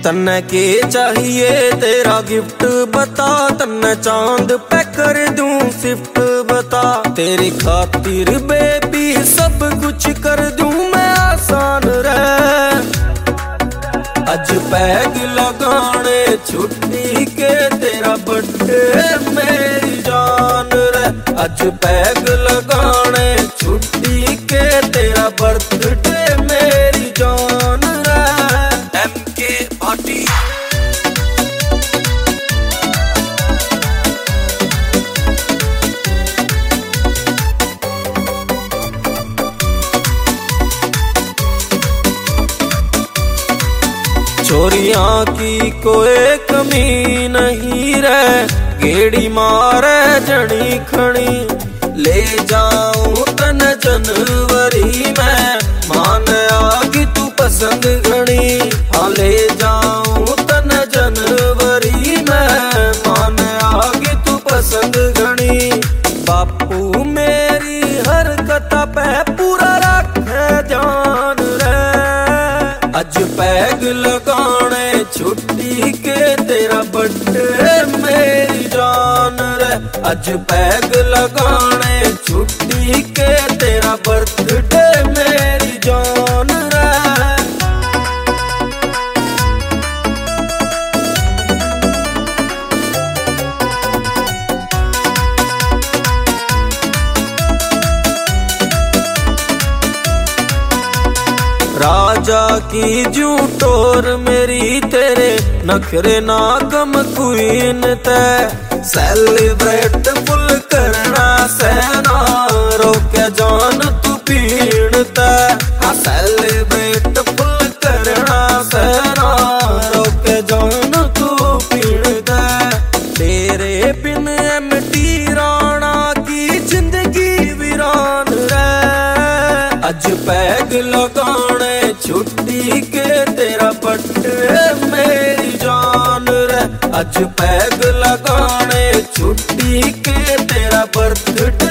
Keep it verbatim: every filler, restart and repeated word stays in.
तन्ने के चाहिए तेरा गिफ्ट बता, तन्ने चांद पे कर दूं शिफ्ट बता। तेरी खातिर बेबी सब कुछ कर दूं मैं आसान रह। अज पैग लगाने छुट्टी के तेरा बर्थडे मेरी जान रे। अज पैग लगाने छुट्टी के तेरा बर्थडे मेरी जान रे। एम के पार्टी चोरियां की कोई कमी नहीं रे, गेड़ी मारे जड़ी खड़ी। ले जाऊं तन जनवरी में मान आगी तू पसंद घनी। हाँ ले जाऊं तन जनवरी में मान आगी तू पसंद घनी। बापू मेरी हरकत पे पूरा रखे ध्यान रे। अज पैग लगाने छुट्टी के तेरा बर्थडे मेरी जान रे। अज पैग लगाने छुट्टी के तेरा बर्थडे मेरी जान रे। राजा की जूटोर मेरी तेरे नखरे ना कम क्वीन ते। सेलिब्रेट फुल करना सेना रोके जान तू पीण ते। हाँ सेलिब्रेट फुल करना सेना रोके जान तू पीण ते। तेरे बिन एमटी राणा की जिंदगी वीरान रे। अज पैग लगाने छुट्टी के तेरा बर्थडे मेरी जान रे। अज पैग लगाने छुट्टी के तेरा बर्थडे